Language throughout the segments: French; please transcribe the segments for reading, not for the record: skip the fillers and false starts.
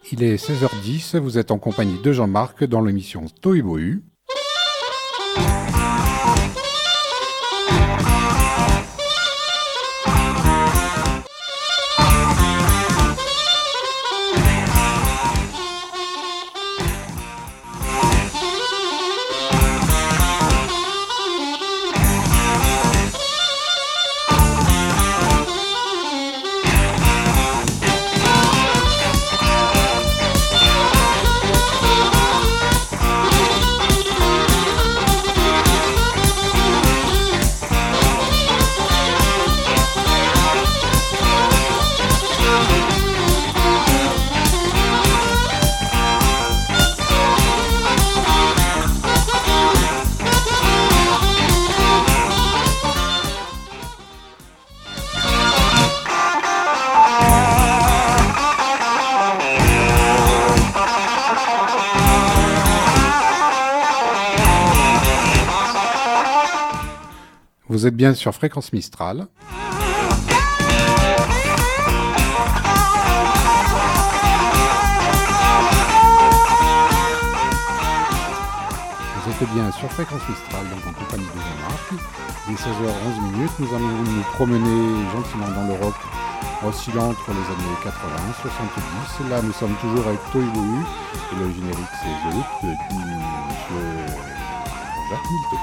Il est 16h10, vous êtes en compagnie de Jean-Marc dans l'émission Tohubohu. Vous êtes bien sur Fréquence Mistral. Vous êtes bien sur Fréquence Mistral, donc en compagnie de Jean-Marc. Il est 16h11, nous allons nous promener gentiment dans le rock, oscillant entre les années 80 et 70. Là, nous sommes toujours avec Tohubohu, et le générique, c'est The Loop de M. Jacques Milteau.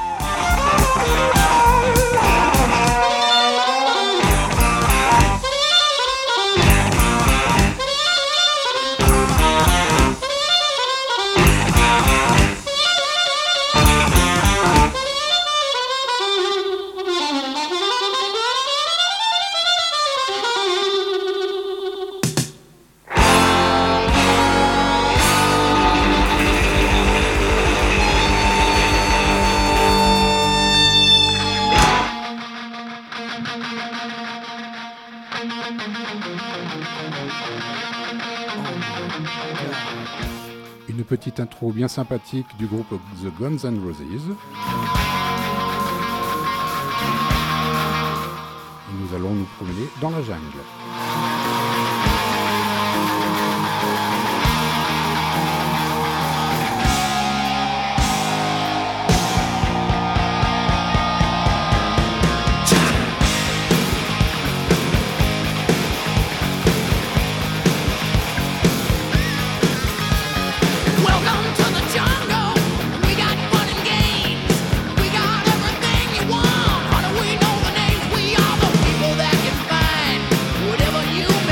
Une petite intro bien sympathique du groupe The Guns N' Roses. Et nous allons nous promener dans la jungle. You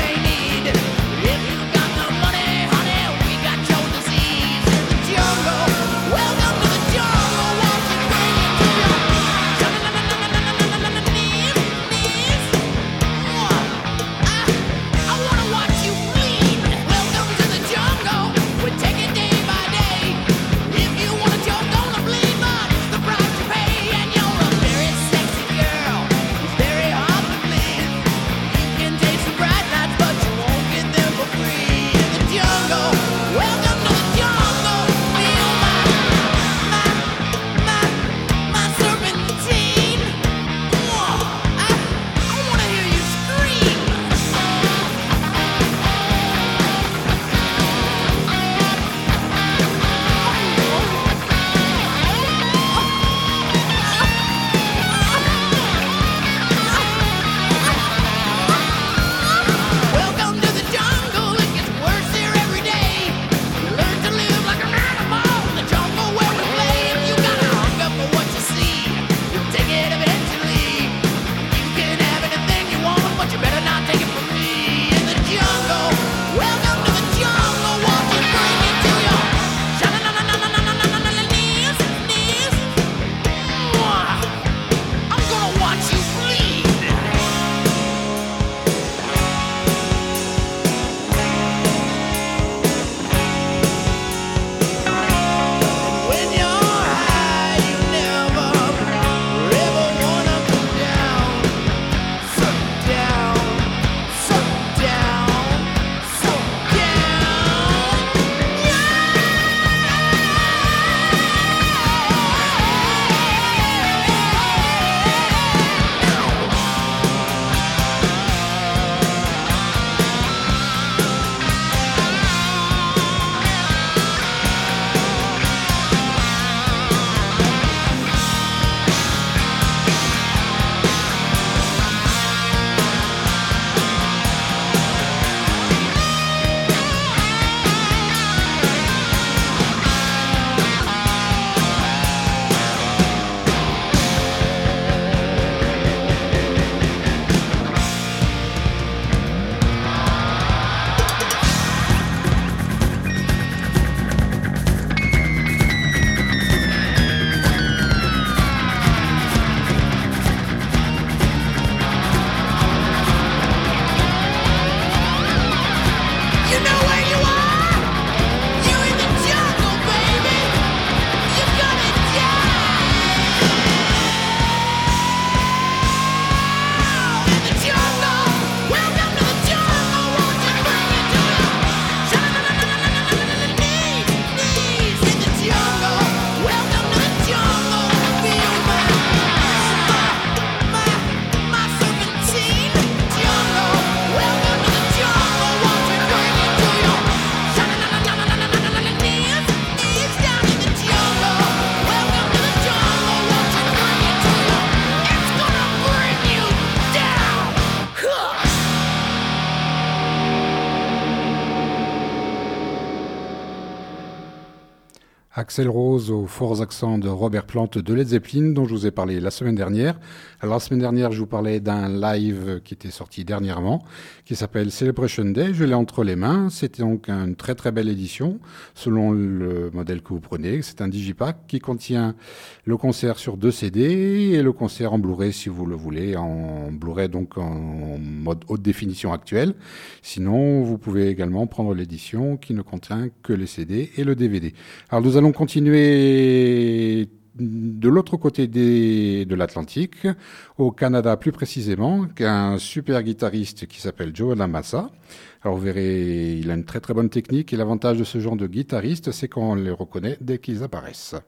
Axl Rose aux forts accents de Robert Plant de Led Zeppelin dont je vous ai parlé la semaine dernière. Alors la semaine dernière, je vous parlais d'un live qui était sorti dernièrement, qui s'appelle Celebration Day. Je l'ai entre les mains. C'était donc une très très belle édition, selon le modèle que vous prenez. C'est un digipack qui contient le concert sur 2 CD et le concert en Blu-ray si vous le voulez, en Blu-ray donc en mode haute définition actuelle. Sinon, vous pouvez également prendre l'édition qui ne contient que les CD et le DVD. Alors nous allons continuer de l'autre côté de l'Atlantique, au Canada plus précisément, qu'un super guitariste qui s'appelle Joe LaMassa. Alors vous verrez, il a une très très bonne technique et l'avantage de ce genre de guitariste, c'est qu'on les reconnaît dès qu'ils apparaissent.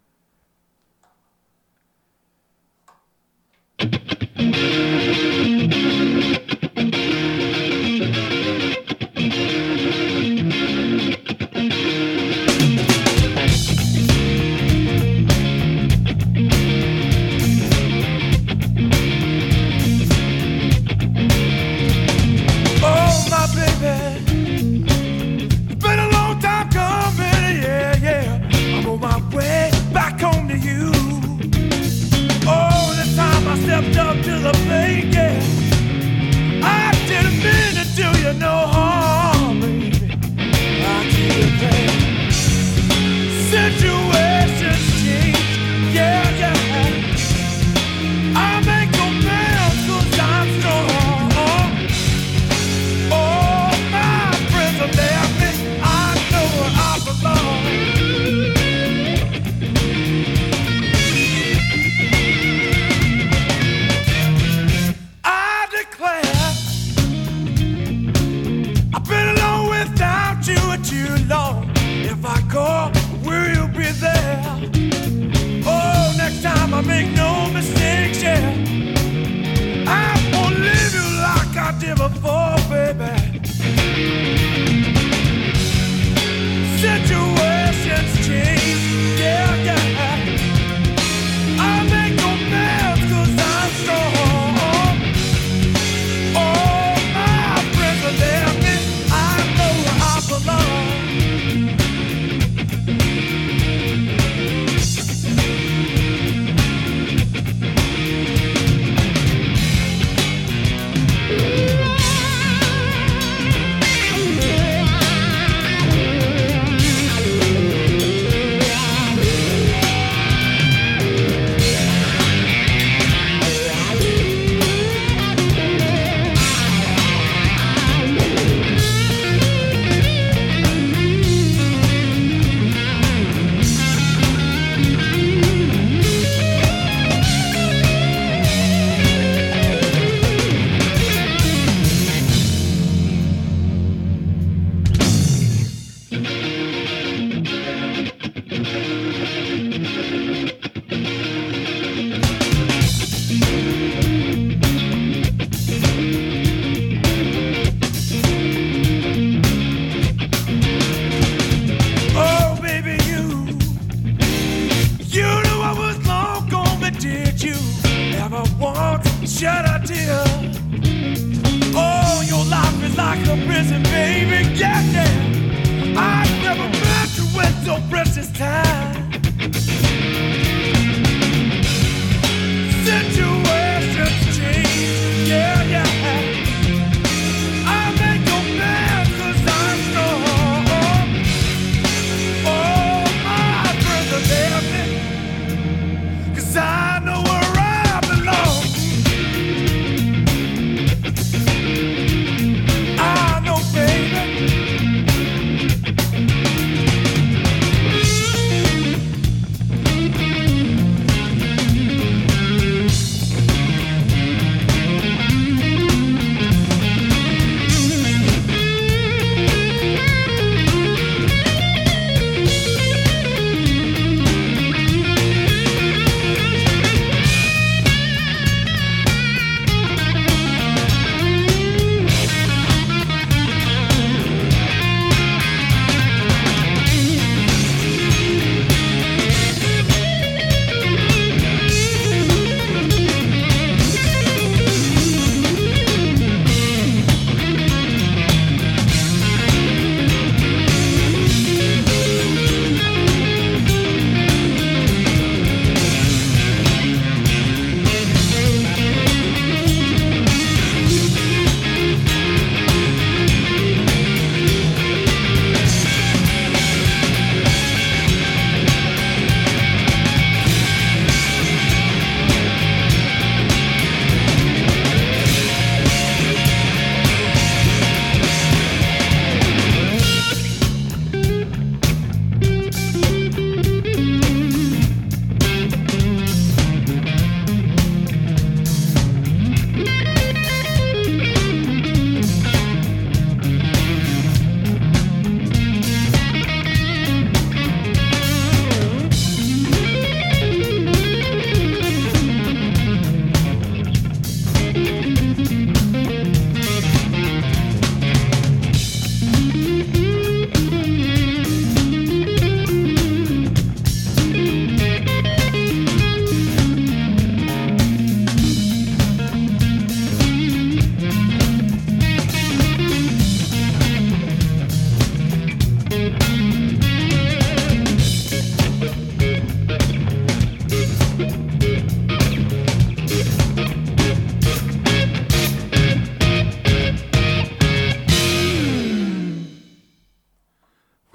Stepped up to the plate, yeah. I didn't mean to do you no harm, baby. I did that. Situations change, yeah, yeah. I make no plans 'cause I'm strong. Oh, my friends are there, me. I know where I belong. Too long. If I call, will you be there? Oh, next time I make no mistakes, yeah. I won't leave you like I did before, baby. Situations change, yeah, yeah. I make no plans 'cause I'm strong. Oh, my friends are there, me. I know where I belong.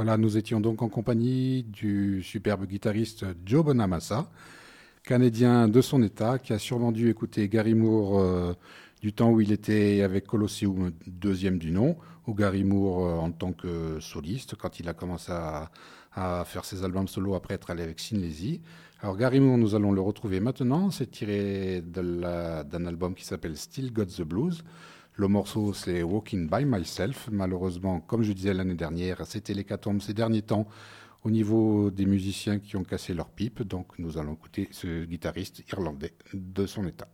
Voilà, nous étions donc en compagnie du superbe guitariste Joe Bonamassa, canadien de son état, qui a sûrement dû écouter Gary Moore du temps où il était avec Colosseum, deuxième du nom, ou Gary Moore en tant que soliste, quand il a commencé à faire ses albums solo après être allé avec Sin Lizzy. Alors Gary Moore, nous allons le retrouver maintenant, c'est tiré d'un album qui s'appelle Still Got the Blues. Le morceau, c'est Walking by Myself. Malheureusement, comme je disais l'année dernière, c'était l'hécatombe ces derniers temps au niveau des musiciens qui ont cassé leur pipe. Donc nous allons écouter ce guitariste irlandais de son état.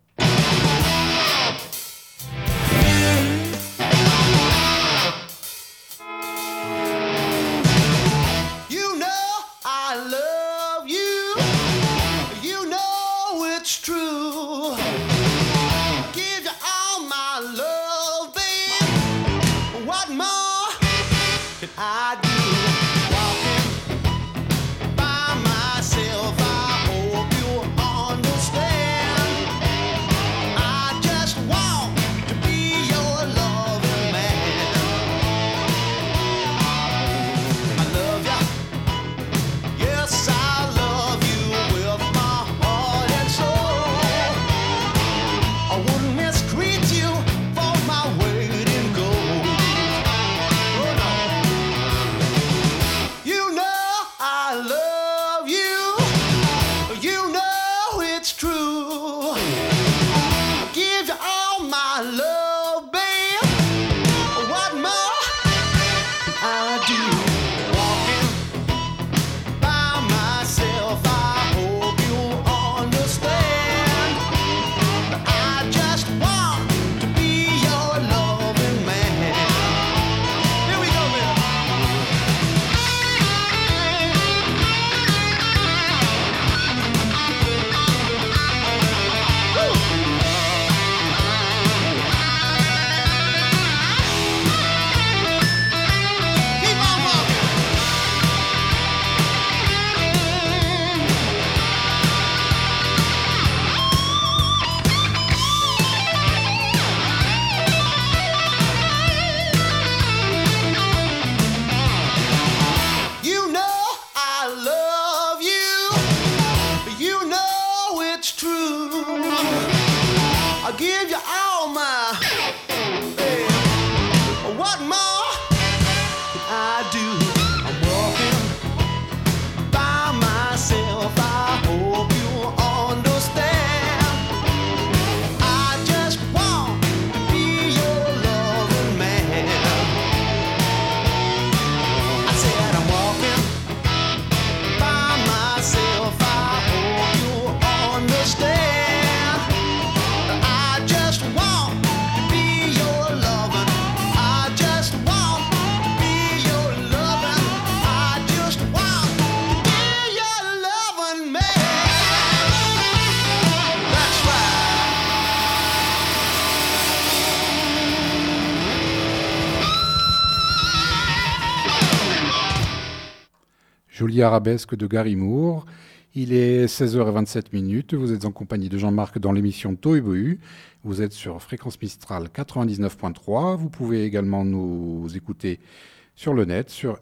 Jolie arabesque de Gary Moore. Il est 16h27. Vous êtes en compagnie de Jean-Marc dans l'émission Tohubohu. Vous êtes sur Fréquence Mistral 99.3. Vous pouvez également nous écouter sur le net, sur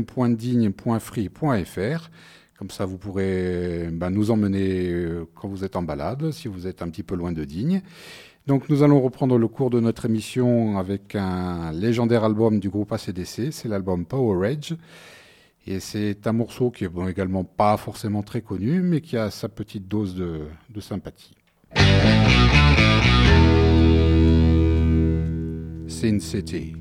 fm.digne.free.fr. Comme ça, vous pourrez nous emmener quand vous êtes en balade, si vous êtes un petit peu loin de Digne. Donc nous allons reprendre le cours de notre émission avec un légendaire album du groupe AC/DC. C'est l'album Power Edge. Et c'est un morceau qui est également pas forcément très connu, mais qui a sa petite dose de sympathie. Sin City.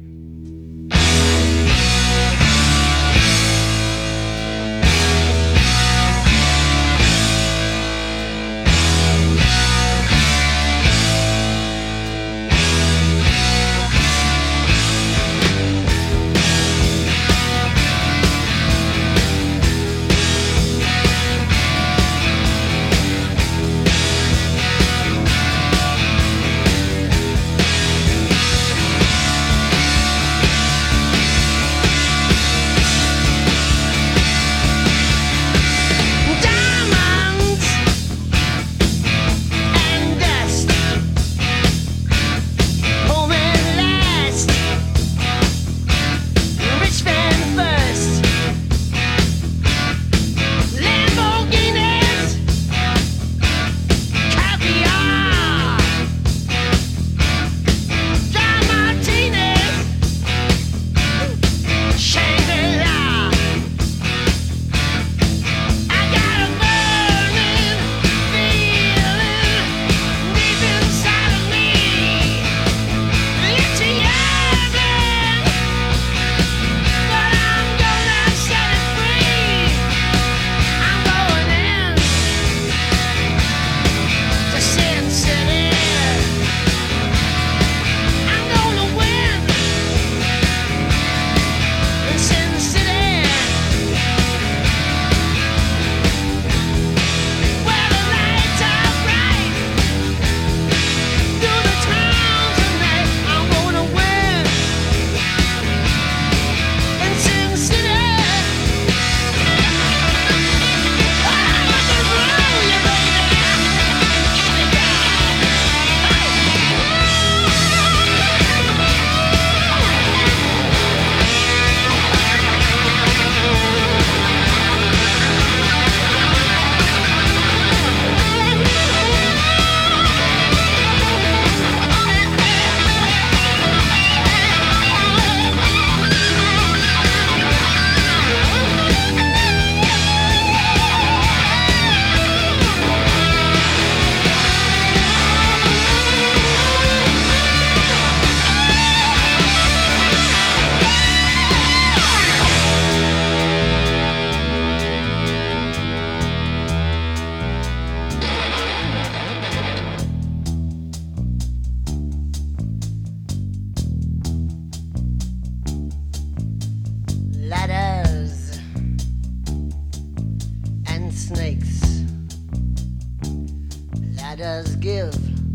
does give,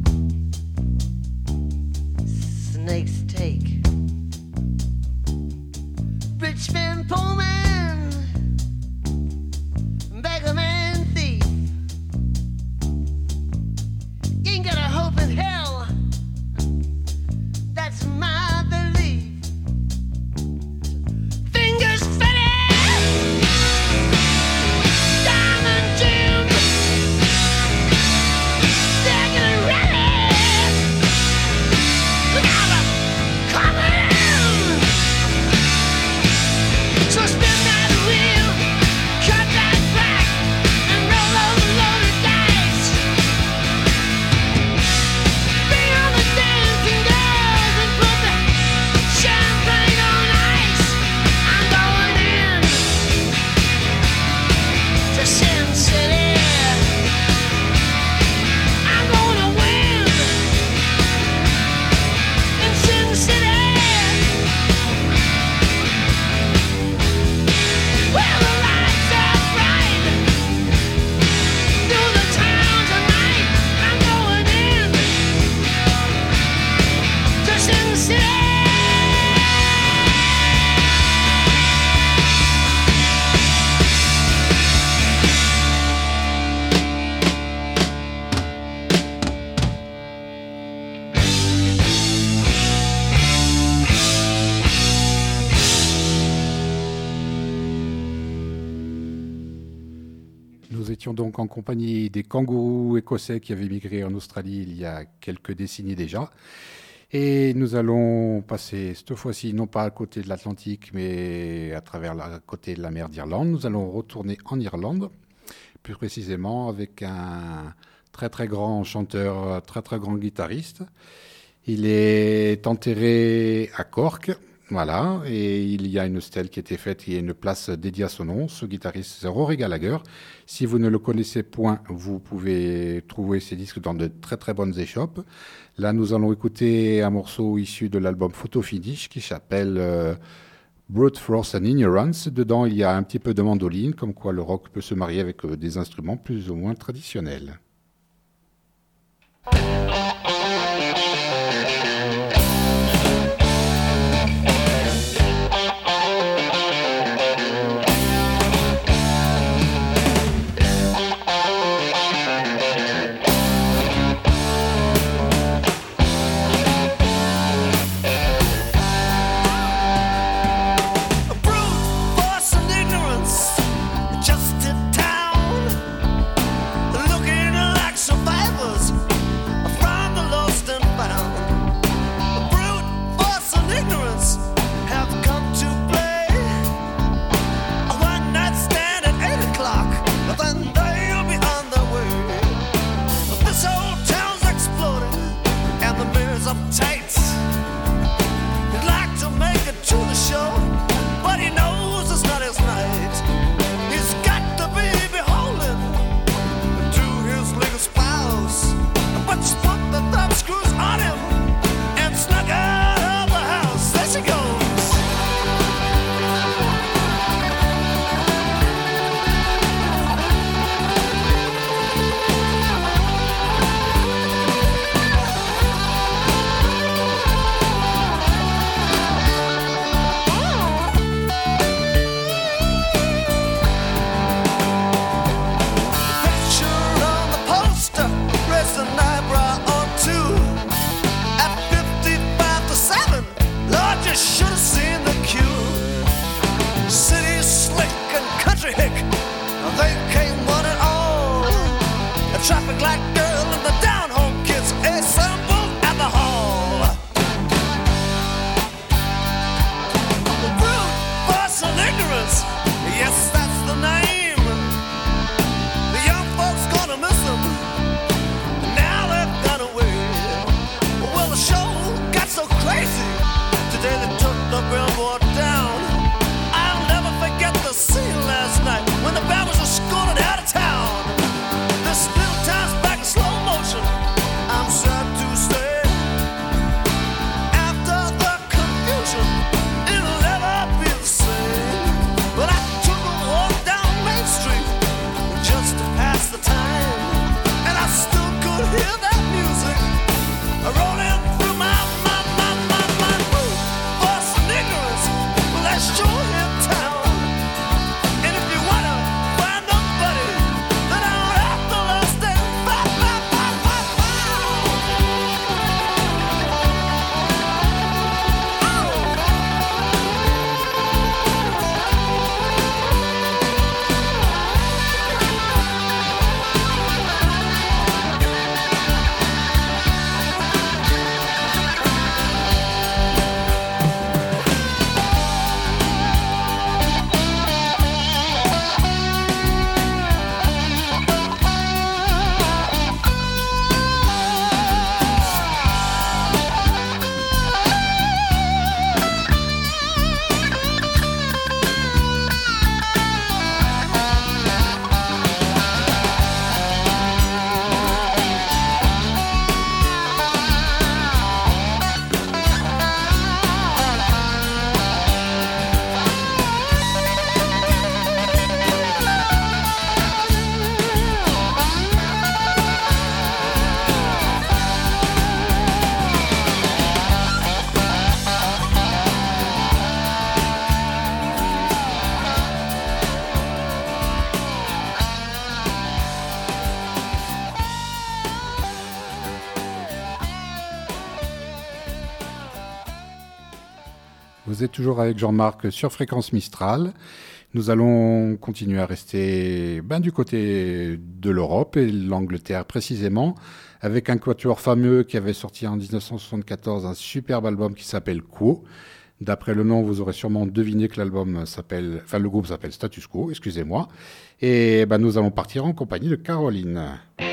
snakes take. Rich man, poor man, beggar man, thief. You ain't got a hope in hell, that's my belief. Fingers fitted, diamond Jim, they're gonna rally. Look out, I'm coming. So spin that wheel, cut that back, and roll those loaded dice. Bring on the dancing girls and put the champagne on ice. I'm going in to Sin City. I'm gonna win in Sin City. Well, the lights are bright through the town tonight. I'm going in to Sin City. Nous étions donc en compagnie des kangourous écossais qui avaient migré en Australie il y a quelques décennies déjà. Et nous allons passer cette fois-ci non pas à côté de l'Atlantique, mais à travers la côté de la mer d'Irlande. Nous allons retourner en Irlande, plus précisément avec un très très grand chanteur, très très grand guitariste. Il est enterré à Cork. Voilà, et il y a une stèle qui a été faite, il y a une place dédiée à son nom. Ce guitariste, c'est Rory Gallagher. Si vous ne le connaissez point, vous pouvez trouver ses disques dans de très très bonnes échoppes. Là, nous allons écouter un morceau issu de l'album Photo Finish qui s'appelle Brute Force and Ignorance. Dedans, il y a un petit peu de mandoline, comme quoi le rock peut se marier avec des instruments plus ou moins traditionnels. Today they took the billboard down. I'll never Vous êtes toujours avec Jean-Marc sur Fréquence Mistral. Nous allons continuer à rester du côté de l'Europe et de l'Angleterre précisément, avec un quatuor fameux qui avait sorti en 1974 un superbe album qui s'appelle Quo. D'après le nom, vous aurez sûrement deviné que le groupe s'appelle Status Quo, excusez-moi. Et nous allons partir en compagnie de Caroline.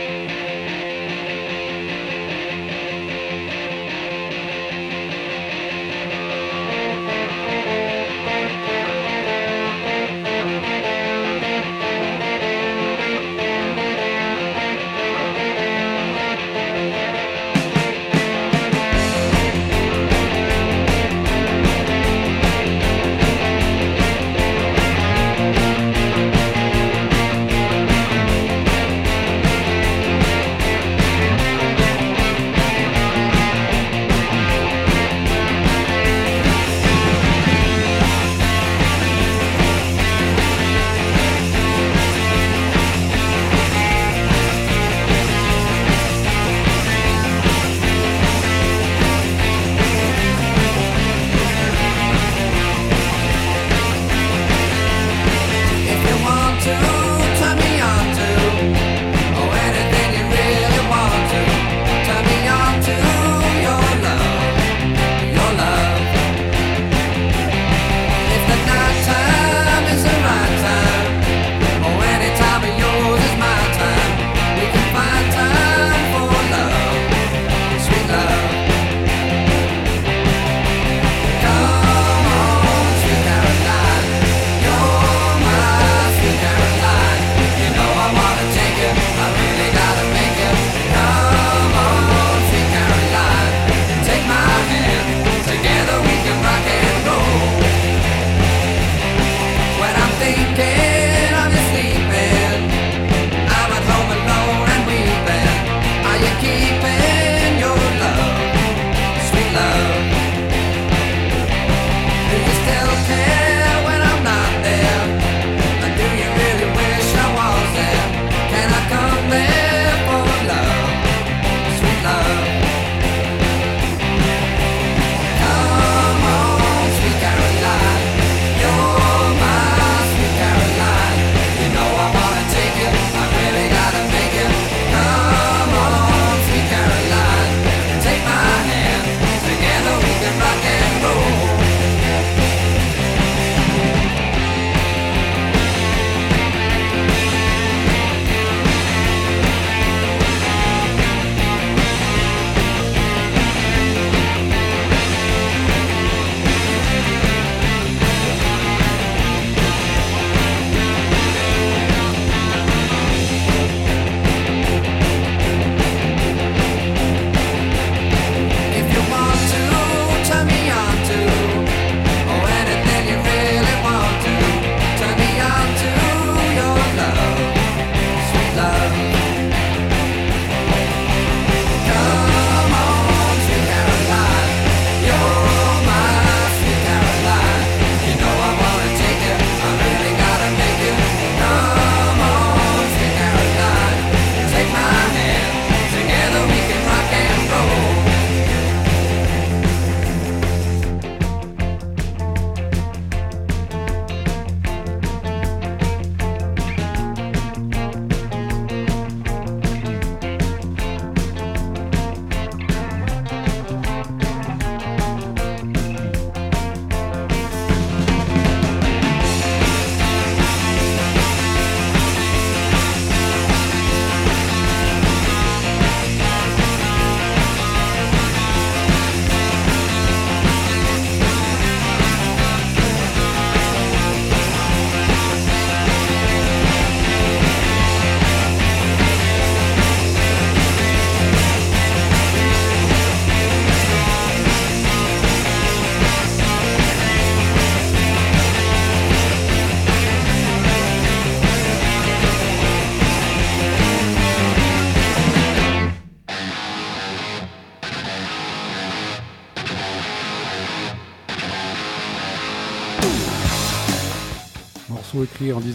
morceau écrit en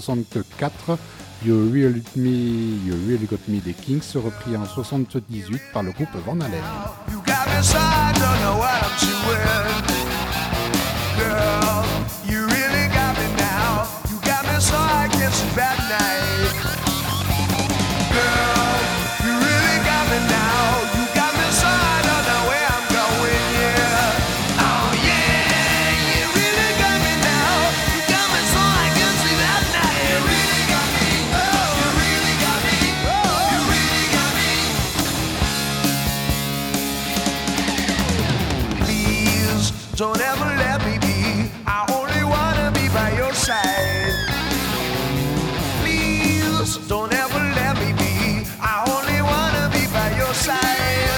1964, You Really Got Me des Kings, repris en 1978 par le groupe Van Halen. You got me so I don't know what I'm doing. Girl, you really got me now. You got me so I can sleep at night. Girl, you really got me now. You got me so I don't know where I'm going, yeah. Oh yeah, you really got me now. You got me so I can sleep at night. You really got me. Oh, you really got me. Oh, you really got me. Please don't ever let me be. I only wanna be by your side. Please don't ever let me be. I only wanna be by your side.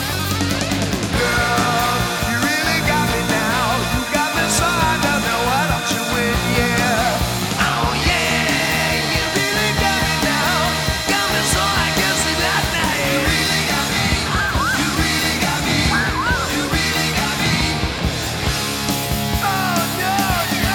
Girl, you really got me now. You got me so I don't know what I'm doing, yeah. Oh yeah, you really got me now. Got me so I can sleep at night. You really got me. You really got me. You really got me. Oh no, no.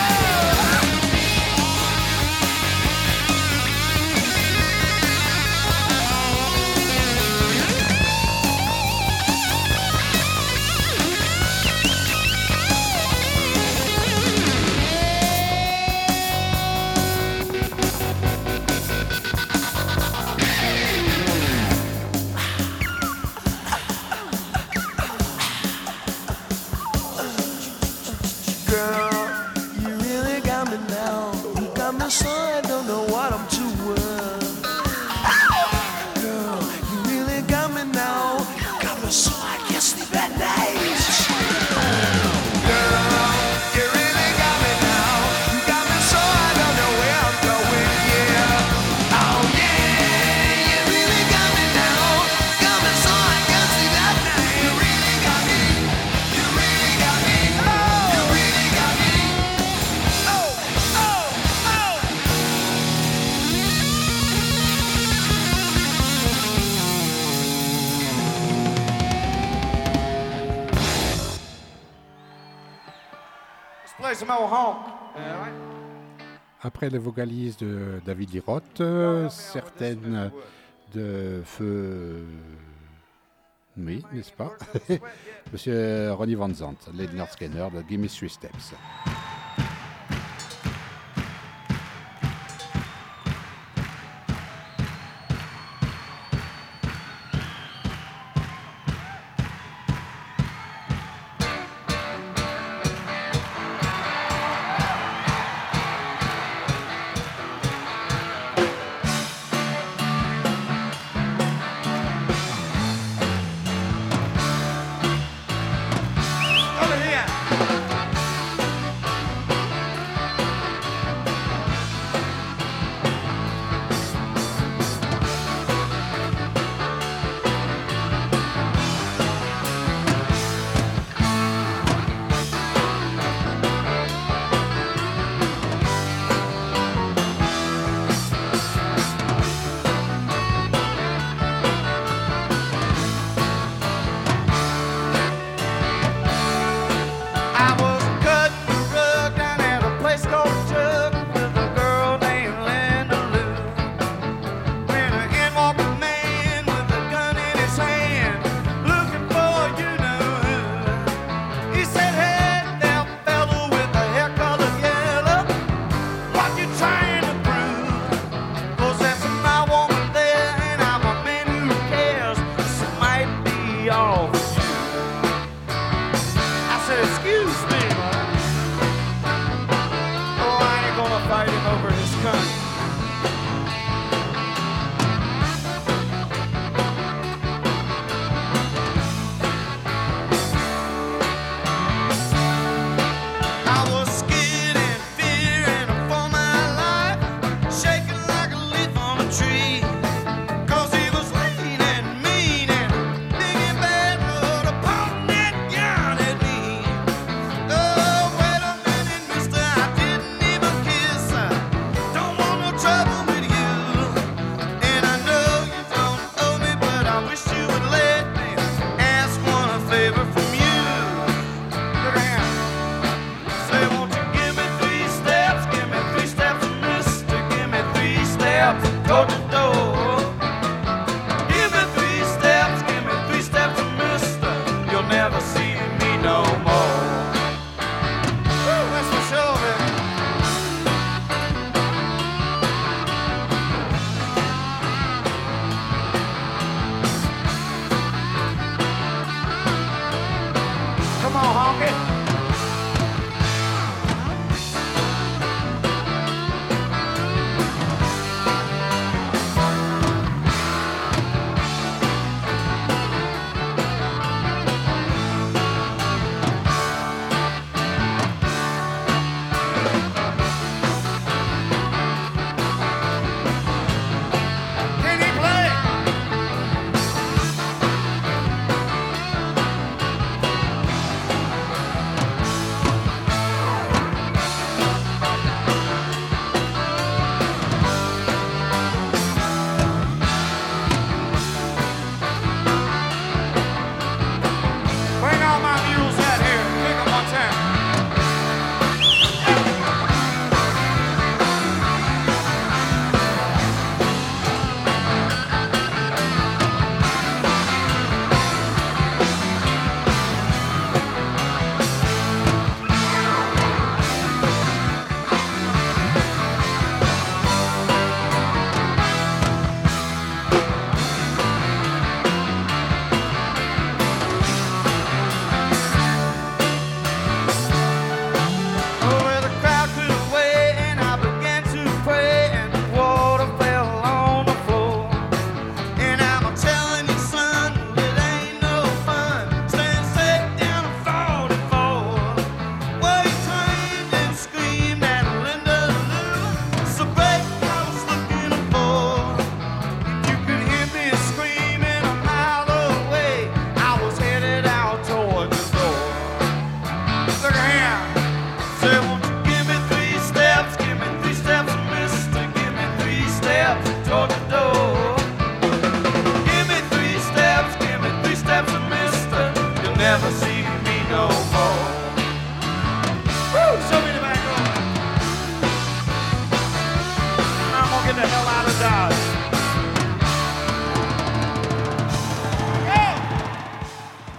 Girl, you really got me now. You got me so I don't know what I'm doing. Girl, you really got me now. You got me so I can't sleep at night. Girl, you really got me now. You got me so I don't know where I'm going, yeah. Oh yeah, you really got me now. Got me so I can't sleep at night. You really got me. You really got me. Oh, you really got me. Oh, oh, oh. Let's play some old honk. Après les vocalises de David Lee Roth, certaines de feu... Oui, n'est-ce pas? Monsieur Ronnie Van Zant, Leonard Skinner de Gimme 3 Steps. Over here. I was cutting the rug down at a place called Chuck with a girl named Linda Lou. When in walked a man with a gun in his hand, looking for you know who. He said, "Hey, there, fella with the hair colored yellow, what you trying to prove? 'Cause there's my woman there, and I'm a man who cares. This might be all for you." I said, "Excuse me, man. Oh, I ain't gonna fight him over his gun." I was scared and fearing for my life, shaking like a leaf on a tree. 'Cause he was lean and mean and big and bad, rode upon that gun at me. Oh, wait a minute, mister, I didn't even kiss her. Don't wanna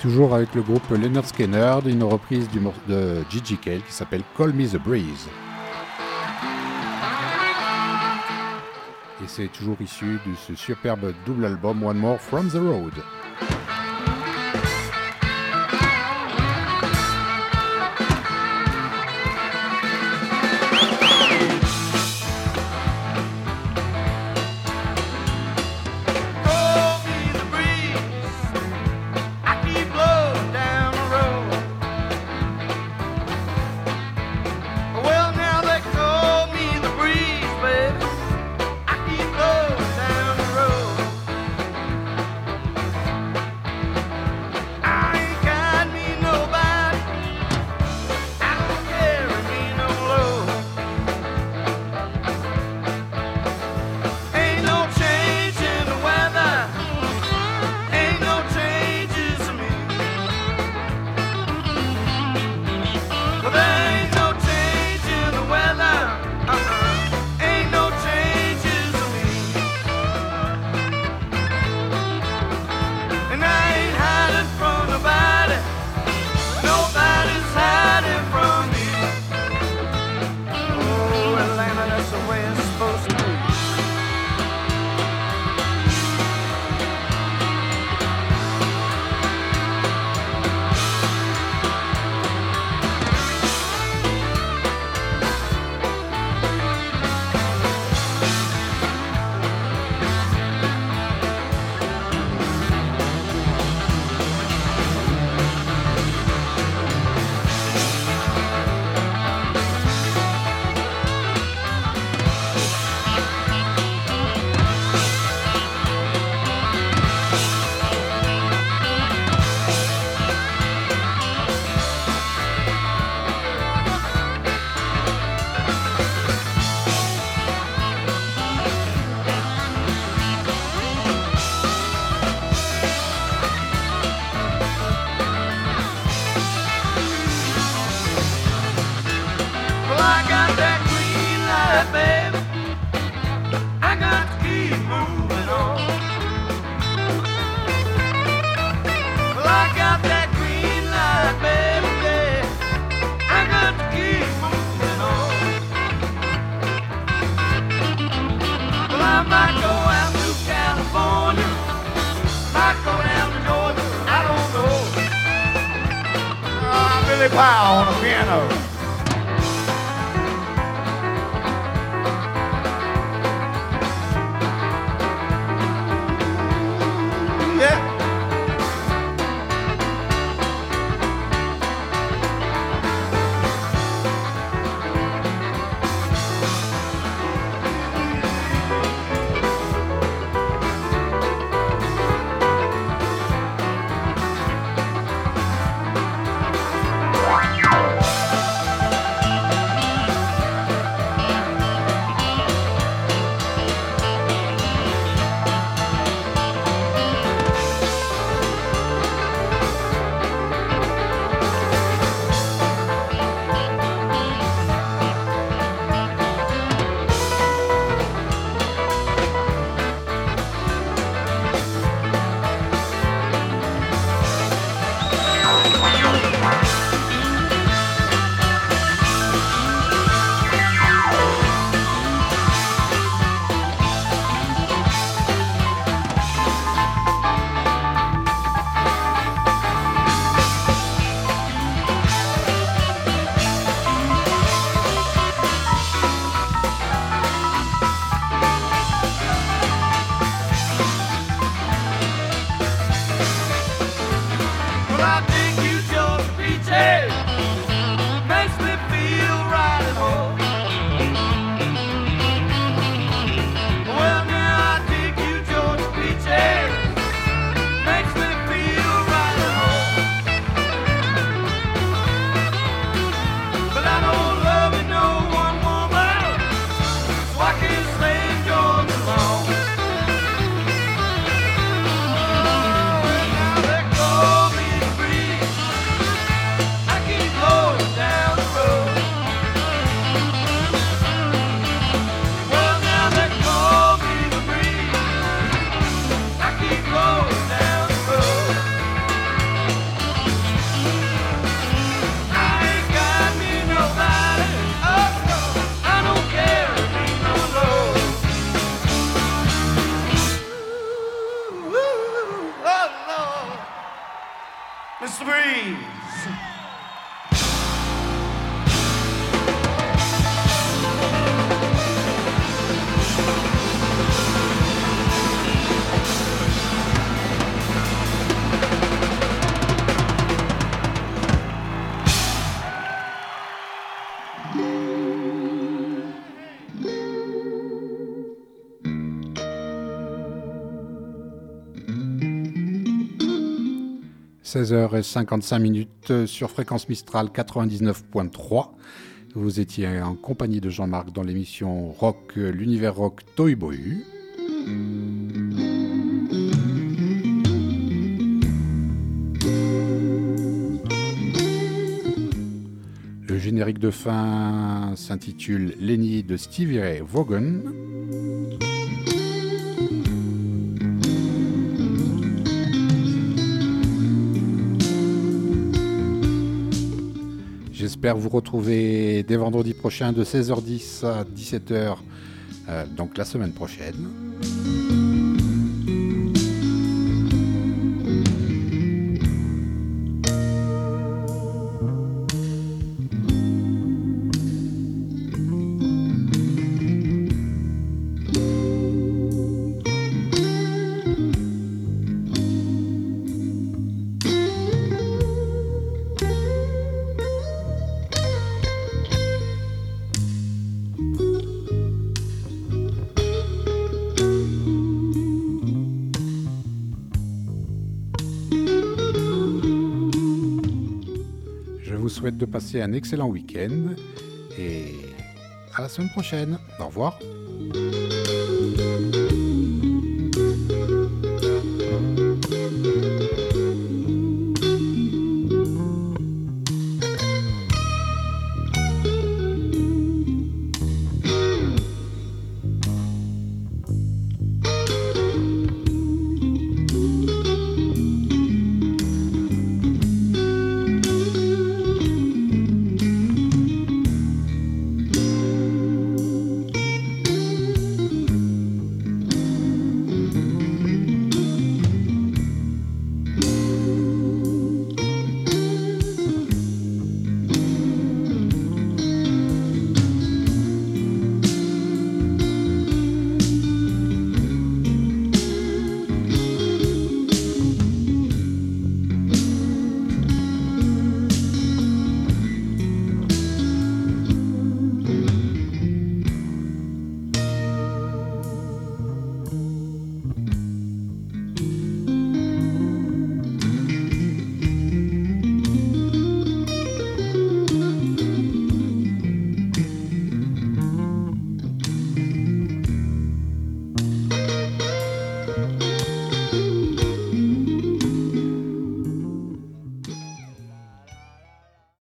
toujours avec le groupe Lynyrd Skynyrd, une reprise de Gigi Cale qui s'appelle Call Me the Breeze. Et c'est toujours issu de ce superbe double album One More From the Road. Powell on the piano. Yeah. 16h55 sur Fréquence Mistral 99.3. Vous étiez en compagnie de Jean-Marc dans l'émission Rock, l'univers rock Toy Bohu. Le générique de fin s'intitule Lenny de Stevie Ray Vaughan. J'espère vous retrouver dès vendredi prochain de 16h10 à 17h, donc la semaine prochaine. Souhaite de passer un excellent week-end et à la semaine prochaine. Au revoir.